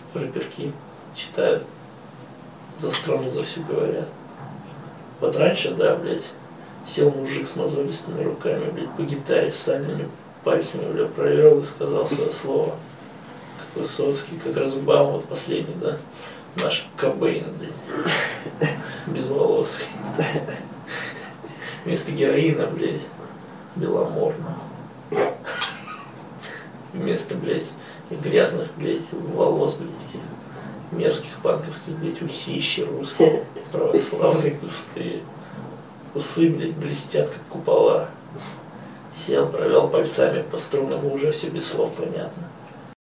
рэперки читают, за страну за всю говорят. Вот раньше, да, блядь, сел мужик с мозолистыми руками, блядь, по гитаре с сальными пальцами, блядь, провел и сказал свое слово. Как Высоцкий, как Розенбаум, вот последний, да, наш Кобейн, блядь, безволосый. Вместо героина, блядь, беломорно. Вместо, блядь, грязных, блядь, волос, блядь, этих мерзких панковских, блядь, усищи русские, православные густые. Усы, блядь, блестят, как купола. Сел, провел пальцами по струнам, уже все без слов понятно.